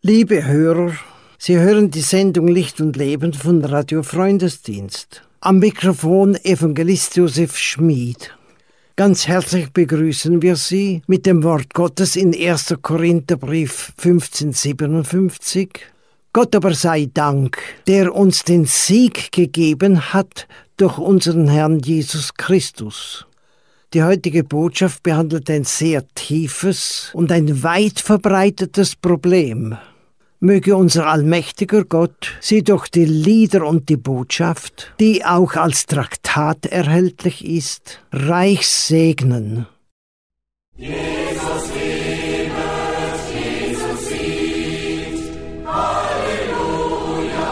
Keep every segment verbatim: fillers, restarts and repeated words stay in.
Liebe Hörer, Sie hören die Sendung Licht und Leben von Radio Freundesdienst. Am Mikrofon Evangelist Josef Schmid. Ganz herzlich begrüßen wir Sie mit dem Wort Gottes in erster Korintherbrief fünfzehn siebenundfünfzig. Gott aber sei Dank, der uns den Sieg gegeben hat durch unseren Herrn Jesus Christus. Die heutige Botschaft behandelt ein sehr tiefes und ein weit verbreitetes Problem. Möge unser allmächtiger Gott Sie durch die Lieder und die Botschaft, die auch als Traktat erhältlich ist, reich segnen. Jesus lebt, Jesus siegt, Halleluja,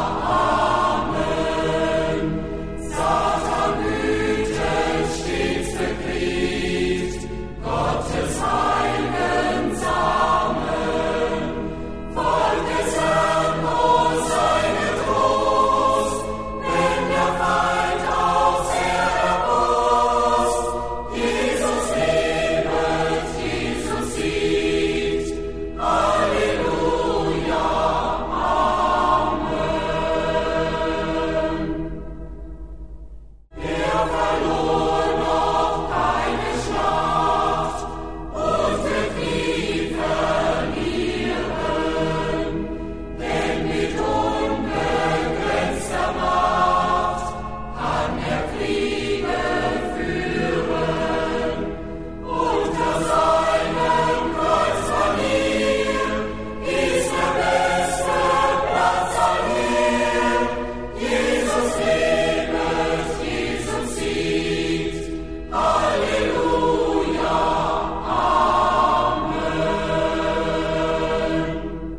Amen. Satan wütend stets bekriegt, Gottes heiligen Samen. Volkes Herrn, o seine Trost, wenn der Feind aufs Heer erbost. Jesus lebet, Jesus siegt, Halleluja, Amen. Er verlor noch keine Schlacht und wird nie verlieren, denn mit unbegrenzter Macht kann er Kriege führen. Unter seinem Kreuzpanier ist der beste Platz allhier. Jesus lebet, Jesus siegt, Halleluja, Amen.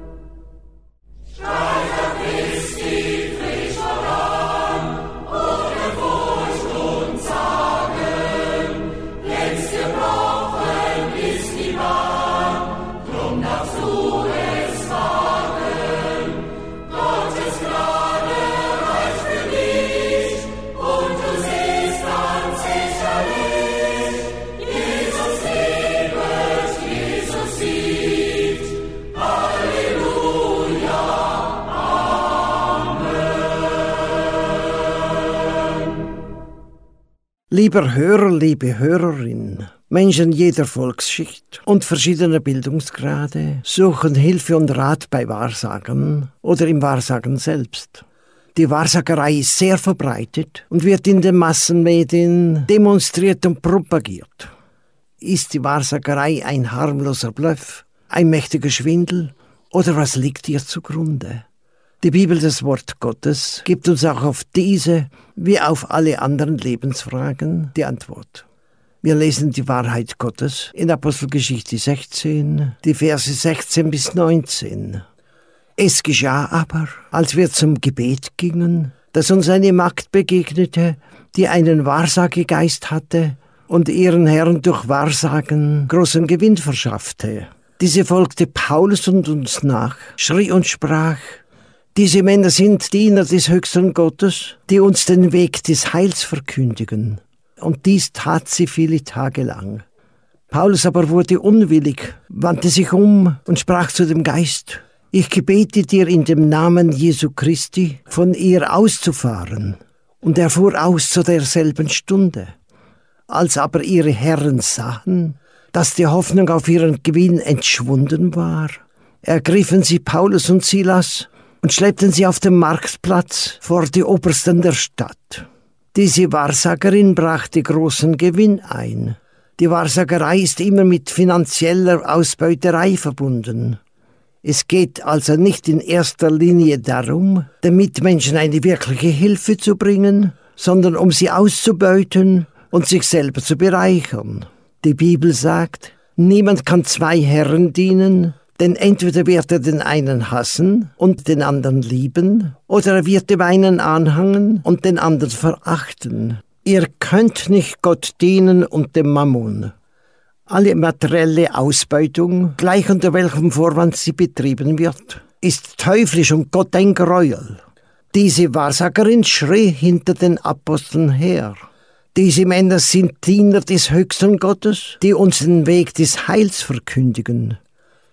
Streiter Christi frisch voran, ohne Furcht und Zagen. Längst gebrochen ist die Bahn, drum darfst du es wagen. Gottes Gnade reicht für dich, und du siehst ganz sicherlich. Jesus lebet, Jesus siegt, Halleluja, Amen. Lieber Hörer, liebe Hörerin, Menschen jeder Volksschicht und verschiedener Bildungsgrade suchen Hilfe und Rat bei Wahrsagern oder im Wahrsagen selbst. Die Wahrsagerei ist sehr verbreitet und wird in den Massenmedien demonstriert und propagiert. Ist die Wahrsagerei ein harmloser Bluff, ein mächtiger Schwindel oder was liegt ihr zugrunde? Die Bibel, das Wort Gottes, gibt uns auch auf diese wie auf alle anderen Lebensfragen die Antwort. Wir lesen die Wahrheit Gottes in Apostelgeschichte sechzehn, die Verse sechzehn bis neunzehn. Es geschah aber, als wir zum Gebet gingen, dass uns eine Magd begegnete, die einen Wahrsagegeist hatte und ihren Herrn durch Wahrsagen großen Gewinn verschaffte. Diese folgte Paulus und uns nach, schrie und sprach: Diese Männer sind Diener des höchsten Gottes, die uns den Weg des Heils verkündigen. Und dies tat sie viele Tage lang. Paulus aber wurde unwillig, wandte sich um und sprach zu dem Geist: Ich gebete dir in dem Namen Jesu Christi, von ihr auszufahren. Und er fuhr aus zu derselben Stunde. Als aber ihre Herren sahen, dass die Hoffnung auf ihren Gewinn entschwunden war, ergriffen sie Paulus und Silas und schleppten sie auf den Marktplatz vor die Obersten der Stadt. Diese Wahrsagerin brachte großen Gewinn ein. Die Wahrsagerei ist immer mit finanzieller Ausbeuterei verbunden. Es geht also nicht in erster Linie darum, den Mitmenschen eine wirkliche Hilfe zu bringen, sondern um sie auszubeuten und sich selber zu bereichern. Die Bibel sagt, niemand kann zwei Herren dienen, denn entweder wird er den einen hassen und den anderen lieben, oder er wird dem einen anhangen und den anderen verachten. Ihr könnt nicht Gott dienen und dem Mammon. Alle materielle Ausbeutung, gleich unter welchem Vorwand sie betrieben wird, ist teuflisch und Gott ein Gräuel. Diese Wahrsagerin schrie hinter den Aposteln her. Diese Männer sind Diener des höchsten Gottes, die uns den Weg des Heils verkündigen.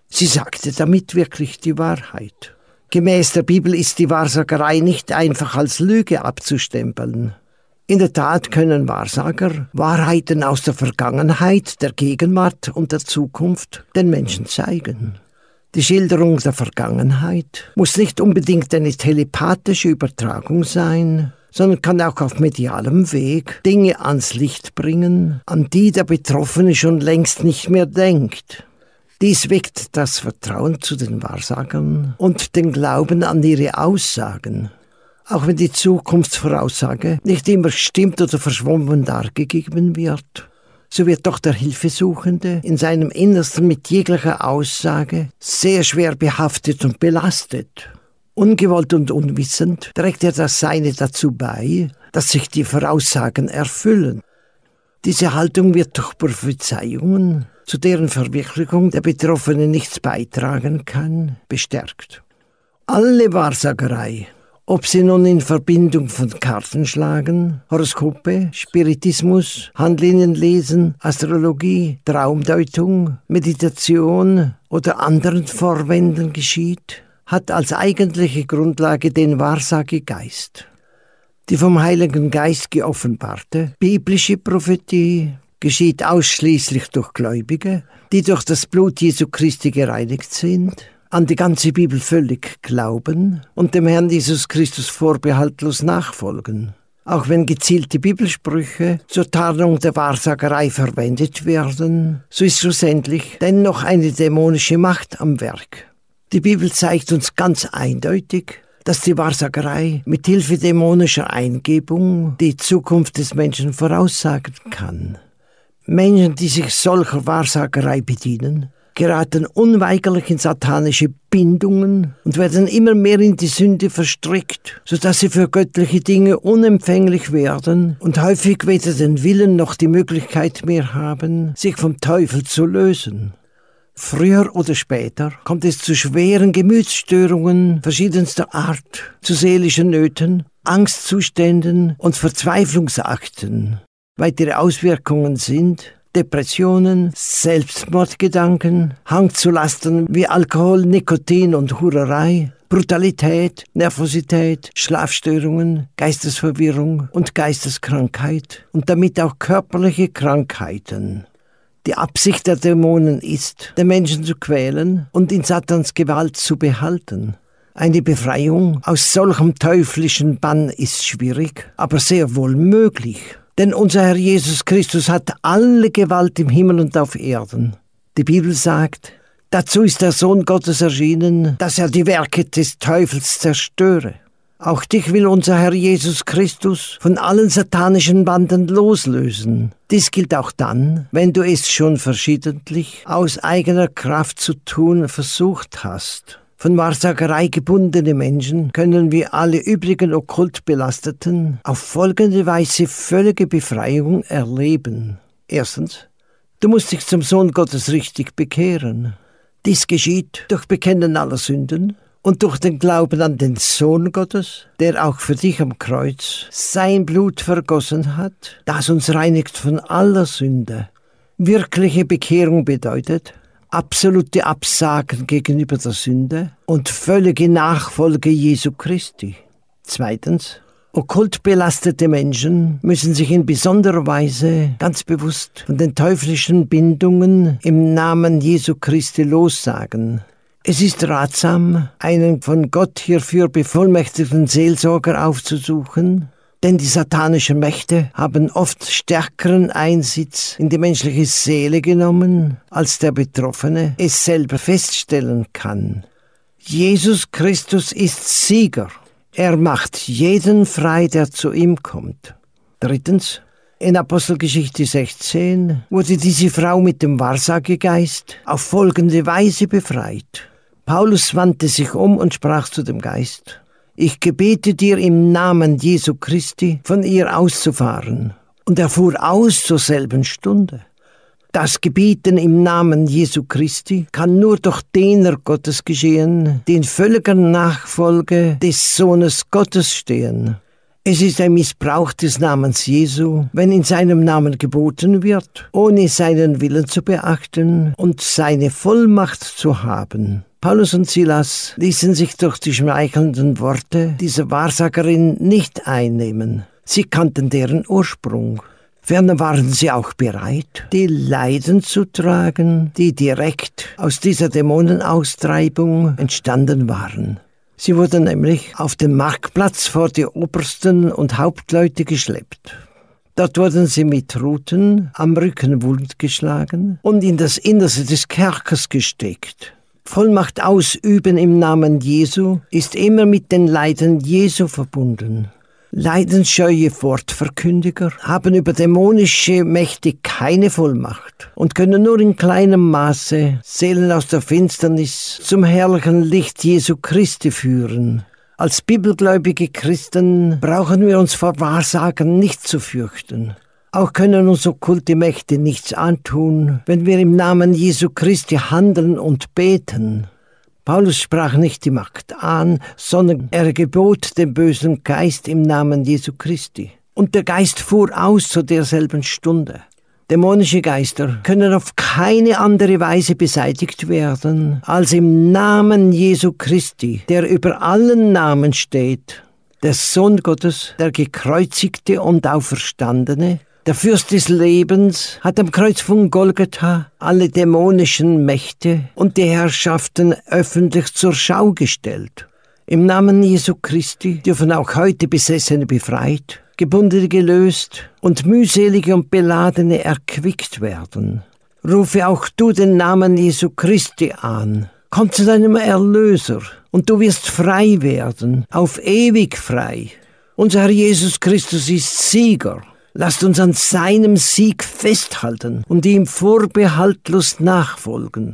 Sie sagte damit wirklich die Wahrheit. Gemäß der Bibel ist die Wahrsagerei nicht einfach als Lüge abzustempeln. In der Tat können Wahrsager Wahrheiten aus der Vergangenheit, der Gegenwart und der Zukunft den Menschen zeigen. Die Schilderung der Vergangenheit muss nicht unbedingt eine telepathische Übertragung sein, sondern kann auch auf medialem Weg Dinge ans Licht bringen, an die der Betroffene schon längst nicht mehr denkt. Dies weckt das Vertrauen zu den Wahrsagern und den Glauben an ihre Aussagen. Auch wenn die Zukunftsvoraussage nicht immer stimmt oder verschwommen dargegeben wird, so wird doch der Hilfesuchende in seinem Innersten mit jeglicher Aussage sehr schwer behaftet und belastet. Ungewollt und unwissend trägt er das Seine dazu bei, dass sich die Voraussagen erfüllen. Diese Haltung wird durch Prophezeiungen, zu deren Verwirklichung der Betroffene nichts beitragen kann, bestärkt. Alle Wahrsagerei, ob sie nun in Verbindung von Kartenschlagen, Horoskope, Spiritismus, Handlinienlesen, Astrologie, Traumdeutung, Meditation oder anderen Vorwänden geschieht, hat als eigentliche Grundlage den Wahrsagegeist. Die vom Heiligen Geist geoffenbarte biblische Prophetie geschieht ausschließlich durch Gläubige, die durch das Blut Jesu Christi gereinigt sind, an die ganze Bibel völlig glauben und dem Herrn Jesus Christus vorbehaltlos nachfolgen. Auch wenn gezielte Bibelsprüche zur Tarnung der Wahrsagerei verwendet werden, so ist schlussendlich dennoch eine dämonische Macht am Werk. Die Bibel zeigt uns ganz eindeutig, dass die Wahrsagerei mit Hilfe dämonischer Eingebung die Zukunft des Menschen voraussagen kann. Menschen, die sich solcher Wahrsagerei bedienen, geraten unweigerlich in satanische Bindungen und werden immer mehr in die Sünde verstrickt, sodass sie für göttliche Dinge unempfänglich werden und häufig weder den Willen noch die Möglichkeit mehr haben, sich vom Teufel zu lösen. Früher oder später kommt es zu schweren Gemütsstörungen verschiedenster Art, zu seelischen Nöten, Angstzuständen und Verzweiflungsakten. Weitere Auswirkungen sind Depressionen, Selbstmordgedanken, Hang zu Lasten wie Alkohol, Nikotin und Hurerei, Brutalität, Nervosität, Schlafstörungen, Geistesverwirrung und Geisteskrankheit und damit auch körperliche Krankheiten. Die Absicht der Dämonen ist, den Menschen zu quälen und in Satans Gewalt zu behalten. Eine Befreiung aus solchem teuflischen Bann ist schwierig, aber sehr wohl möglich. Denn unser Herr Jesus Christus hat alle Gewalt im Himmel und auf Erden. Die Bibel sagt, dazu ist der Sohn Gottes erschienen, dass er die Werke des Teufels zerstöre. Auch dich will unser Herr Jesus Christus von allen satanischen Banden loslösen. Dies gilt auch dann, wenn du es schon verschiedentlich aus eigener Kraft zu tun versucht hast. Von Wahrsagerei gebundene Menschen können wie alle übrigen Okkultbelasteten auf folgende Weise völlige Befreiung erleben. Erstens, du musst dich zum Sohn Gottes richtig bekehren. Dies geschieht durch Bekennen aller Sünden und durch den Glauben an den Sohn Gottes, der auch für dich am Kreuz sein Blut vergossen hat, das uns reinigt von aller Sünde. Wirkliche Bekehrung bedeutet absolute Absagen gegenüber der Sünde und völlige Nachfolge Jesu Christi. Zweitens, okkult belastete Menschen müssen sich in besonderer Weise ganz bewusst von den teuflischen Bindungen im Namen Jesu Christi lossagen. Es ist ratsam, einen von Gott hierfür bevollmächtigten Seelsorger aufzusuchen, denn die satanischen Mächte haben oft stärkeren Einsitz in die menschliche Seele genommen, als der Betroffene es selber feststellen kann. Jesus Christus ist Sieger. Er macht jeden frei, der zu ihm kommt. Drittens, in Apostelgeschichte sechzehn wurde diese Frau mit dem Wahrsagegeist auf folgende Weise befreit. Paulus wandte sich um und sprach zu dem Geist: Ich gebete dir im Namen Jesu Christi, von ihr auszufahren. Und er fuhr aus zur selben Stunde. Das Gebieten im Namen Jesu Christi kann nur durch Diener Gottes geschehen, die in völliger Nachfolge des Sohnes Gottes stehen. Es ist ein Missbrauch des Namens Jesu, wenn in seinem Namen geboten wird, ohne seinen Willen zu beachten und seine Vollmacht zu haben. Paulus und Silas ließen sich durch die schmeichelnden Worte dieser Wahrsagerin nicht einnehmen. Sie kannten deren Ursprung. Ferner waren sie auch bereit, die Leiden zu tragen, die direkt aus dieser Dämonenaustreibung entstanden waren. Sie wurden nämlich auf den Marktplatz vor die Obersten und Hauptleute geschleppt. Dort wurden sie mit Ruten am Rücken wundgeschlagen und in das Innerste des Kerkers gesteckt. Vollmacht ausüben im Namen Jesu ist immer mit den Leiden Jesu verbunden. Leidensscheue Wortverkündiger haben über dämonische Mächte keine Vollmacht und können nur in kleinem Maße Seelen aus der Finsternis zum herrlichen Licht Jesu Christi führen. Als bibelgläubige Christen brauchen wir uns vor Wahrsagen nicht zu fürchten. Auch können uns okkulte Mächte nichts antun, wenn wir im Namen Jesu Christi handeln und beten. Paulus sprach nicht die Magd an, sondern er gebot dem bösen Geist im Namen Jesu Christi. Und der Geist fuhr aus zu derselben Stunde. Dämonische Geister können auf keine andere Weise beseitigt werden, als im Namen Jesu Christi, der über allen Namen steht. Der Sohn Gottes, der gekreuzigte und auferstandene, der Fürst des Lebens, hat am Kreuz von Golgatha alle dämonischen Mächte und die Herrschaften öffentlich zur Schau gestellt. Im Namen Jesu Christi dürfen auch heute Besessene befreit, Gebundene gelöst und Mühselige und Beladene erquickt werden. Rufe auch du den Namen Jesu Christi an. Komm zu deinem Erlöser und du wirst frei werden, auf ewig frei. Unser Herr Jesus Christus ist Sieger. Lasst uns an seinem Sieg festhalten und ihm vorbehaltlos nachfolgen.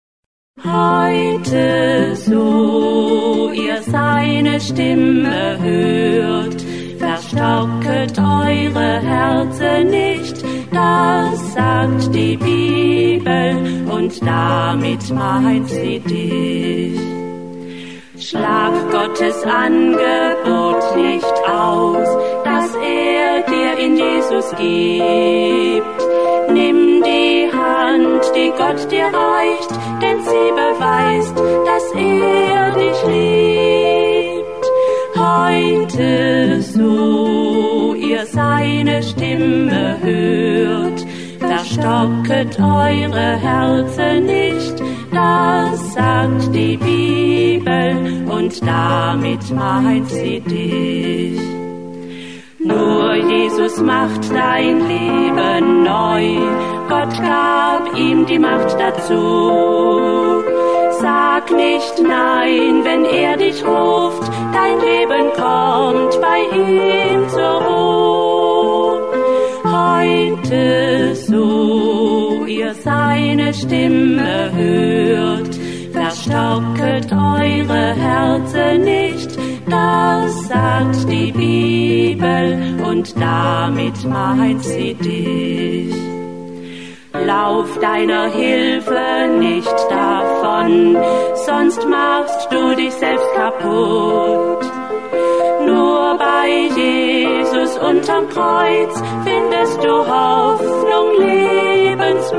Heute, so ihr seine Stimme hört, verstocket eure Herzen nicht, das sagt die Bibel und damit meint sie dich. Schlag Gottes Angebot nicht aus, das er dir in Jesus gibt. Nimm die Hand, die Gott dir reicht, denn sie beweist, dass er dich liebt. Heute, so ihr seine Stimme hört, verstocket eure Herzen nicht, das sagt die Bibel und damit meint sie dich. Nur Jesus macht dein Leben neu, Gott gab ihm die Macht dazu. Sag nicht nein, wenn er dich ruft, dein Leben kommt bei ihm zur Ruhe. Heute, so ihr seine Stimme hört, verstocket eure Herzen nicht, das sagt die Bibel und damit meint sie dich. Lauf deiner Hilfe nicht davon, sonst machst du dich selbst kaputt. Nur bei Jesus unterm Kreuz findest du Hoffnung, Lebensmut.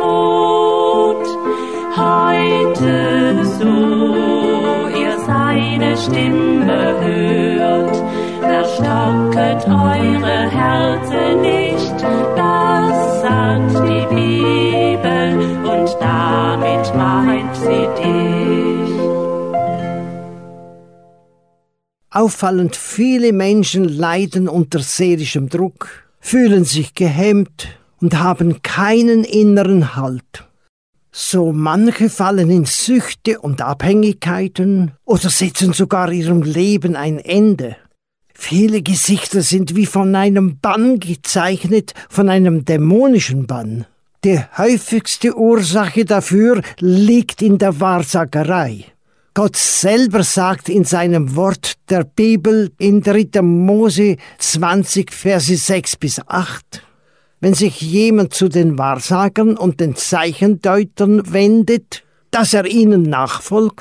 Heute, so ihr seine Stimme hört, verstocket eure Herzen nicht, das sagt die Bibel und damit meint sie dich. Auffallend viele Menschen leiden unter seelischem Druck, fühlen sich gehemmt und haben keinen inneren Halt. So manche fallen in Süchte und Abhängigkeiten oder setzen sogar ihrem Leben ein Ende. Viele Gesichter sind wie von einem Bann gezeichnet, von einem dämonischen Bann. Die häufigste Ursache dafür liegt in der Wahrsagerei. Gott selber sagt in seinem Wort der Bibel in dritter Mose zwanzig, Verse sechs bis acht, wenn sich jemand zu den Wahrsagern und den Zeichendeutern wendet, dass er ihnen nachfolgt,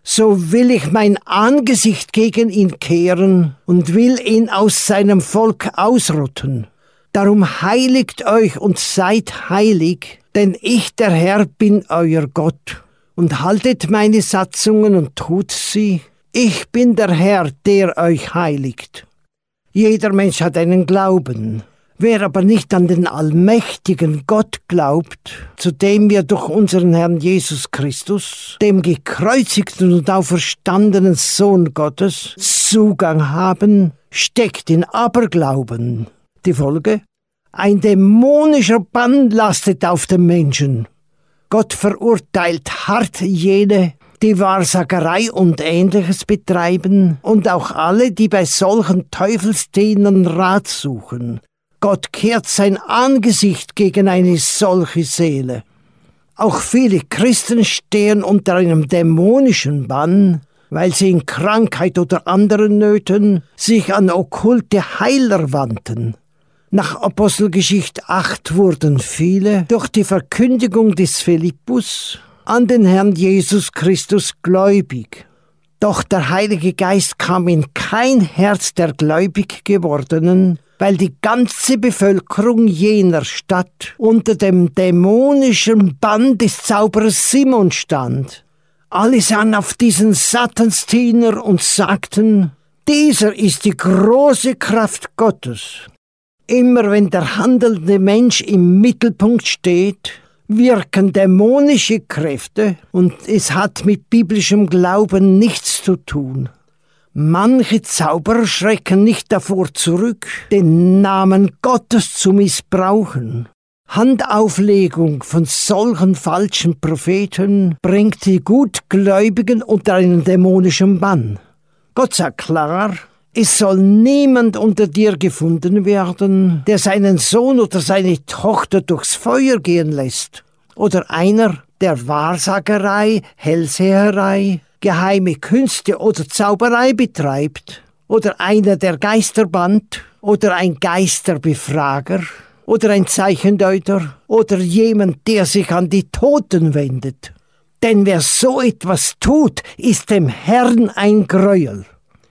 so will ich mein Angesicht gegen ihn kehren und will ihn aus seinem Volk ausrotten. Darum heiligt euch und seid heilig, denn ich, der Herr, bin euer Gott. Und haltet meine Satzungen und tut sie. Ich bin der Herr, der euch heiligt. Jeder Mensch hat einen Glauben. Wer aber nicht an den allmächtigen Gott glaubt, zu dem wir durch unseren Herrn Jesus Christus, dem gekreuzigten und auferstandenen Sohn Gottes, Zugang haben, steckt in Aberglauben. Die Folge? Ein dämonischer Bann lastet auf dem Menschen. Gott verurteilt hart jene, die Wahrsagerei und Ähnliches betreiben und auch alle, die bei solchen Teufelsdienern Rat suchen. Gott kehrt sein Angesicht gegen eine solche Seele. Auch viele Christen stehen unter einem dämonischen Bann, weil sie in Krankheit oder anderen Nöten sich an okkulte Heiler wandten. Nach Apostelgeschichte acht wurden viele durch die Verkündigung des Philippus an den Herrn Jesus Christus gläubig. Doch der Heilige Geist kam in kein Herz der gläubig gewordenen, weil die ganze Bevölkerung jener Stadt unter dem dämonischen Bann des Zauberers Simon stand. Alle sahen auf diesen Satansdiener und sagten, dieser ist die große Kraft Gottes. Immer wenn der handelnde Mensch im Mittelpunkt steht, wirken dämonische Kräfte und es hat mit biblischem Glauben nichts zu tun. Manche Zauberer schrecken nicht davor zurück, den Namen Gottes zu missbrauchen. Handauflegung von solchen falschen Propheten bringt die Gutgläubigen unter einen dämonischen Bann. Gott sagt klar, es soll niemand unter dir gefunden werden, der seinen Sohn oder seine Tochter durchs Feuer gehen lässt. Oder einer, der Wahrsagerei, Hellseherei, geheime Künste oder Zauberei betreibt, oder einer, der Geister bannt, oder ein Geisterbefrager, oder ein Zeichendeuter, oder jemand, der sich an die Toten wendet. Denn wer so etwas tut, ist dem Herrn ein Gräuel.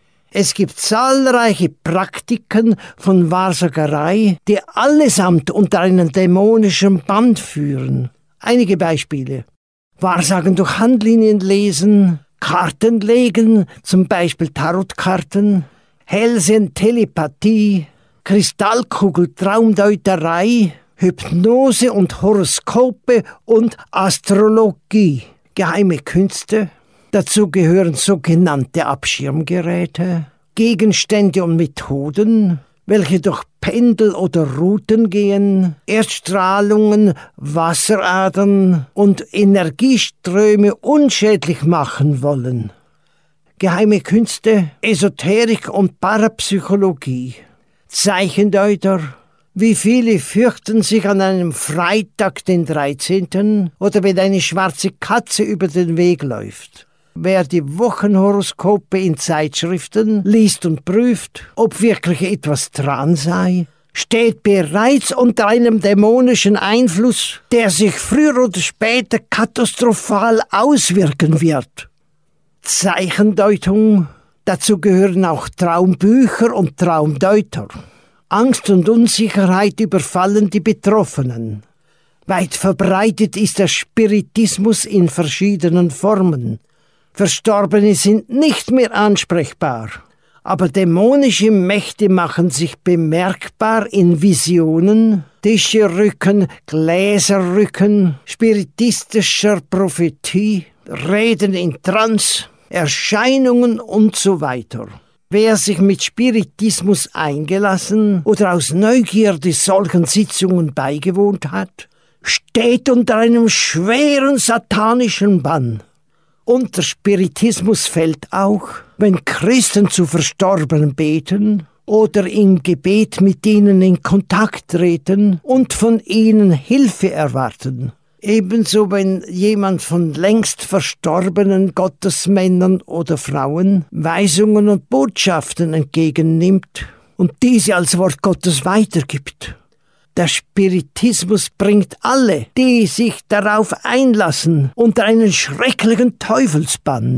Es gibt zahlreiche Praktiken von Wahrsagerei, die allesamt unter einen dämonischen Band führen. Einige Beispiele. Wahrsagen durch Handlinien lesen, Karten legen, zum Beispiel Tarotkarten, Hellsehen, Telepathie, Kristallkugel, Traumdeuterei, Hypnose und Horoskope und Astrologie, geheime Künste. Dazu gehören sogenannte Abschirmgeräte, Gegenstände und Methoden, welche durch Pendel oder Routen gehen, Erdstrahlungen, Wasseradern und Energieströme unschädlich machen wollen. Geheime Künste, Esoterik und Parapsychologie, Zeichendeuter. Wie viele fürchten sich an einem Freitag, den dreizehnten oder wenn eine schwarze Katze über den Weg läuft? Wer die Wochenhoroskope in Zeitschriften liest und prüft, ob wirklich etwas dran sei, steht bereits unter einem dämonischen Einfluss, der sich früher oder später katastrophal auswirken wird. Zeichendeutung, dazu gehören auch Traumbücher und Traumdeuter. Angst und Unsicherheit überfallen die Betroffenen. Weit verbreitet ist der Spiritismus in verschiedenen Formen. Verstorbene sind nicht mehr ansprechbar, aber dämonische Mächte machen sich bemerkbar in Visionen, Tischerrücken, Gläserrücken, spiritistischer Prophetie, Reden in Trance, Erscheinungen und so weiter. Wer sich mit Spiritismus eingelassen oder aus Neugierde solchen Sitzungen beigewohnt hat, steht unter einem schweren satanischen Bann. Unter Spiritismus fällt auch, wenn Christen zu Verstorbenen beten oder im Gebet mit ihnen in Kontakt treten und von ihnen Hilfe erwarten. Ebenso, wenn jemand von längst verstorbenen Gottesmännern oder Frauen Weisungen und Botschaften entgegennimmt und diese als Wort Gottes weitergibt. Der Spiritismus bringt alle, die sich darauf einlassen, unter einen schrecklichen Teufelsbann.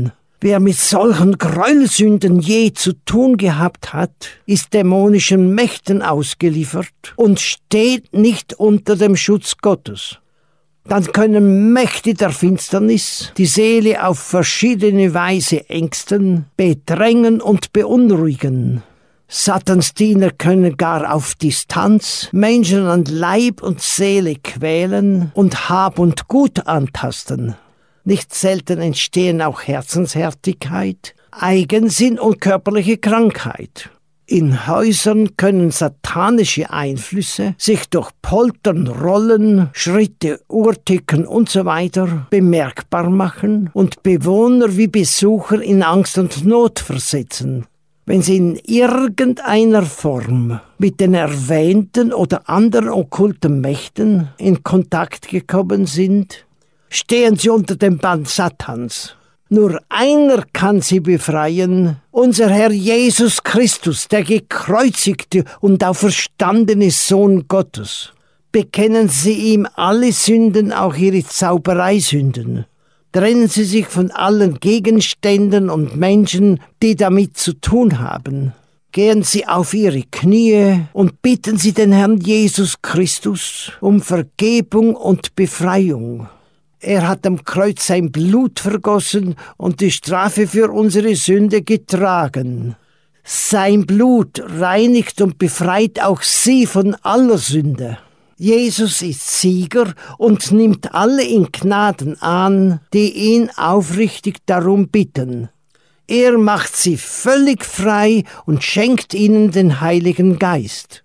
Wer mit solchen Gräuelsünden je zu tun gehabt hat, ist dämonischen Mächten ausgeliefert und steht nicht unter dem Schutz Gottes. Dann können Mächte der Finsternis die Seele auf verschiedene Weise ängsten, bedrängen und beunruhigen. Satans Diener können gar auf Distanz Menschen an Leib und Seele quälen und Hab und Gut antasten. Nicht selten entstehen auch Herzenshärtigkeit, Eigensinn und körperliche Krankheit. In Häusern können satanische Einflüsse sich durch Poltern, Rollen, Schritte, Uhrticken usw. bemerkbar machen und Bewohner wie Besucher in Angst und Not versetzen, wenn sie in irgendeiner Form mit den erwähnten oder anderen okkulten Mächten in Kontakt gekommen sind. Stehen sie unter dem Bann Satans. Nur einer kann sie befreien, unser Herr Jesus Christus, der gekreuzigte und auferstandene Sohn Gottes. Bekennen Sie ihm alle Sünden, auch Ihre Zaubereisünden. Trennen Sie sich von allen Gegenständen und Menschen, die damit zu tun haben. Gehen Sie auf Ihre Knie und bitten Sie den Herrn Jesus Christus um Vergebung und Befreiung. Er hat am Kreuz sein Blut vergossen und die Strafe für unsere Sünde getragen. Sein Blut reinigt und befreit auch Sie von aller Sünde. Jesus ist Sieger und nimmt alle in Gnaden an, die ihn aufrichtig darum bitten. Er macht sie völlig frei und schenkt ihnen den Heiligen Geist.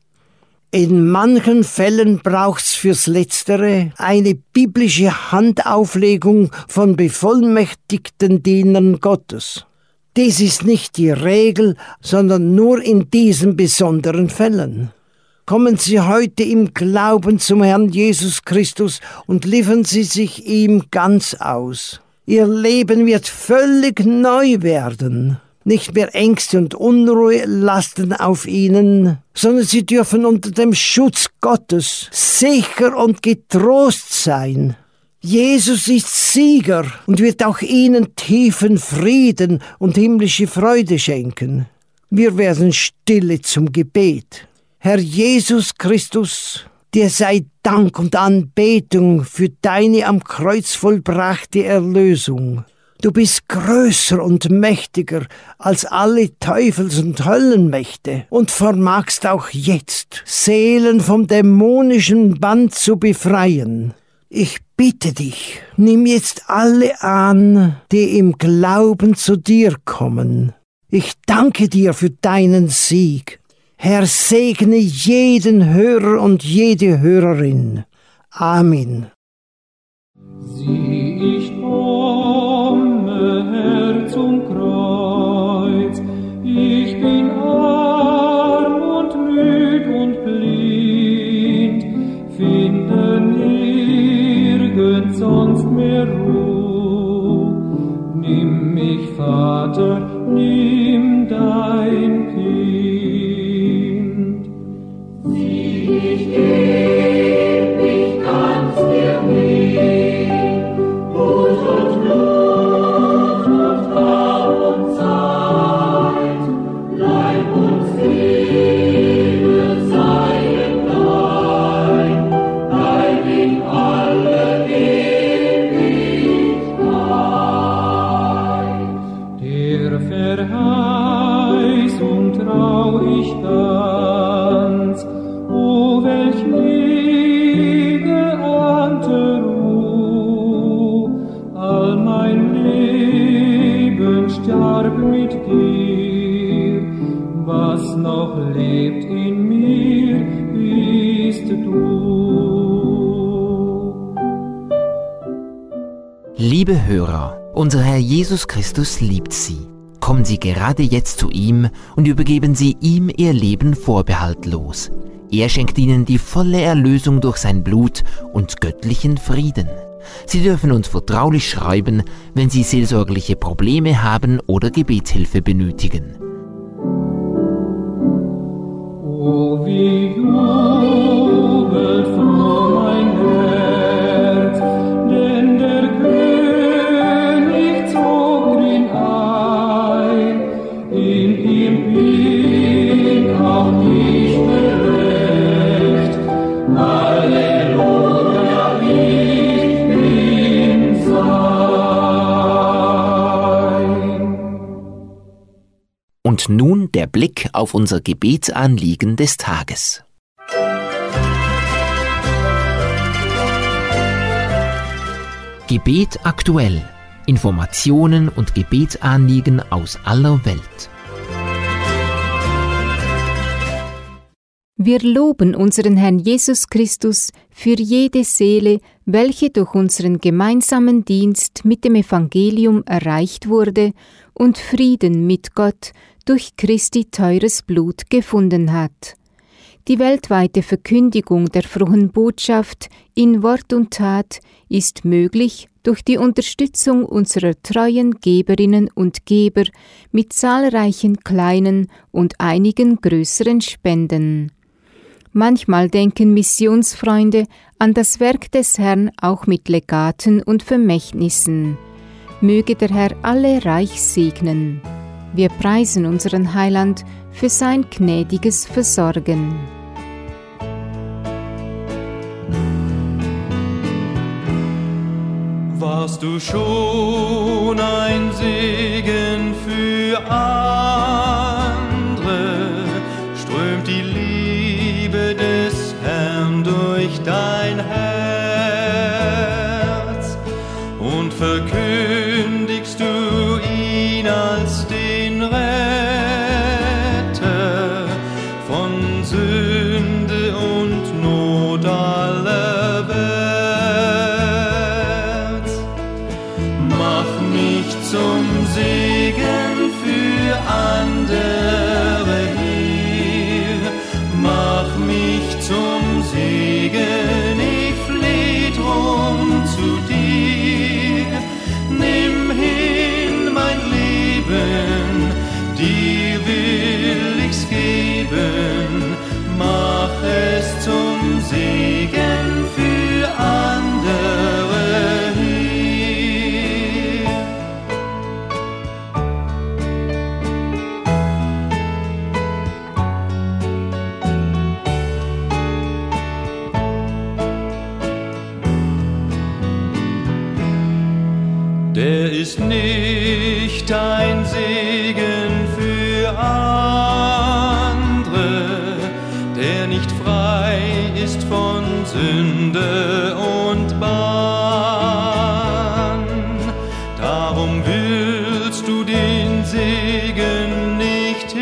In manchen Fällen braucht's fürs Letztere eine biblische Handauflegung von bevollmächtigten Dienern Gottes. Dies ist nicht die Regel, sondern nur in diesen besonderen Fällen. Kommen Sie heute im Glauben zum Herrn Jesus Christus und liefern Sie sich ihm ganz aus. Ihr Leben wird völlig neu werden. Nicht mehr Ängste und Unruhe lasten auf ihnen, sondern sie dürfen unter dem Schutz Gottes sicher und getrost sein. Jesus ist Sieger und wird auch ihnen tiefen Frieden und himmlische Freude schenken. Wir werden stille zum Gebet. Herr Jesus Christus, dir sei Dank und Anbetung für deine am Kreuz vollbrachte Erlösung. Du bist größer und mächtiger als alle Teufels- und Höllenmächte und vermagst auch jetzt, Seelen vom dämonischen Band zu befreien. Ich bitte dich, nimm jetzt alle an, die im Glauben zu dir kommen. Ich danke dir für deinen Sieg. Herr, segne jeden Hörer und jede Hörerin. Amen. Sieh, ich komme, Herr, zum Kreuz. Ich bin arm und müd und blind, finde nirgends sonst mehr Ruh. Nimm mich, Vater, nimm dein Kind. Sieh, ich geb mich ganz dir hin, Mut und Blut und Raum und Zeit, Leib und Seele seien dein, dein in alle Ewigkeit. Der Verheißung trau ich ganz, o welch nie geahnte Ruh, all mein Leben starb mit dir, was noch lebt in mir, bist du. Liebe Hörer, unser Herr Jesus Christus liebt Sie. Kommen Sie gerade jetzt zu ihm und übergeben Sie ihm Ihr Leben vorbehaltlos. Er schenkt Ihnen die volle Erlösung durch sein Blut und göttlichen Frieden. Sie dürfen uns vertraulich schreiben, wenn Sie seelsorgerliche Probleme haben oder Gebetshilfe benötigen. O wie jubelt froh mein Herz, denn der König zog ihn an. Und nun der Blick auf unser Gebetsanliegen des Tages. Gebet aktuell. Informationen und Gebetsanliegen aus aller Welt. Wir loben unseren Herrn Jesus Christus für jede Seele, welche durch unseren gemeinsamen Dienst mit dem Evangelium erreicht wurde und Frieden mit Gott durch Christi teures Blut gefunden hat. Die weltweite Verkündigung der frohen Botschaft in Wort und Tat ist möglich durch die Unterstützung unserer treuen Geberinnen und Geber mit zahlreichen kleinen und einigen größeren Spenden. Manchmal denken Missionsfreunde an das Werk des Herrn auch mit Legaten und Vermächtnissen. Möge der Herr alle reich segnen. Wir preisen unseren Heiland für sein gnädiges Versorgen. Warst du schon ein Segen für andere, strömt die Liebe des Herrn durch dein Herz und verkündigst du ihn als den Retter von Sünde und Not aller Welt. Mach mich zum Segen für andere hier, mach mich zum Segen, ich fleh drum zu dir. Nimm hin mein Leben, dir will ich's geben, mach es zum Segen für andere hier. Der ist nicht ein Segen für andere, der nicht frei ist von Sünde und Bann. Darum willst du den Segen nicht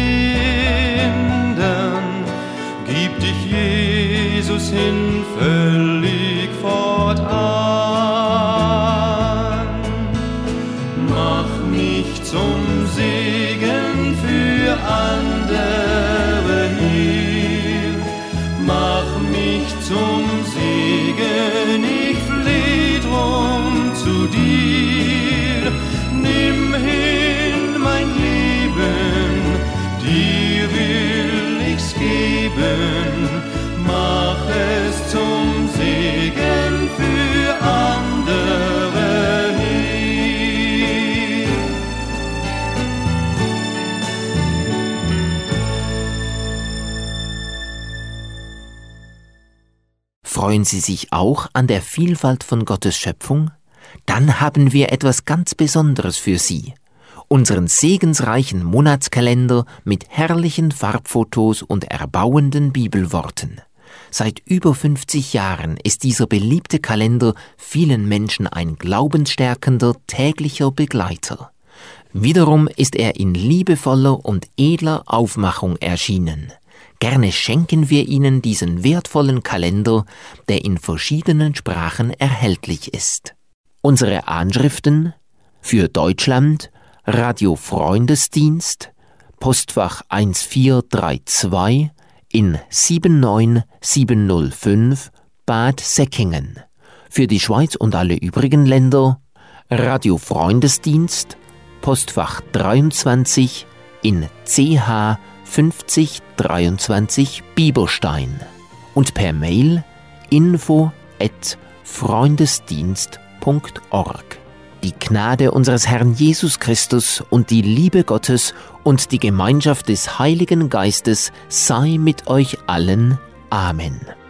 hindern, gib dich Jesus hin völlig fortan. Mach mich zum Segen für andere hier, mach mich zum Segen, ich fleh drum zu dir. Nimm hin mein Leben, dir will ich's geben, mach es zum Segen für andere hier. Freuen Sie sich auch an der Vielfalt von Gottes Schöpfung? Dann haben wir etwas ganz Besonderes für Sie. Unseren segensreichen Monatskalender mit herrlichen Farbfotos und erbauenden Bibelworten. Seit über fünfzig Jahren ist dieser beliebte Kalender vielen Menschen ein glaubensstärkender täglicher Begleiter. Wiederum ist er in liebevoller und edler Aufmachung erschienen. Gerne schenken wir Ihnen diesen wertvollen Kalender, der in verschiedenen Sprachen erhältlich ist. Unsere Anschriften: für Deutschland Radio Freundesdienst, Postfach eins vier drei zwei in sieben neun sieben null fünf Bad Säckingen. Für die Schweiz und alle übrigen Länder Radio Freundesdienst, Postfach dreiundzwanzig in C H fünfzig dreiundzwanzig Bieberstein und per Mail info at freundesdienst punkt org. Die Gnade unseres Herrn Jesus Christus und die Liebe Gottes und die Gemeinschaft des Heiligen Geistes sei mit euch allen. Amen.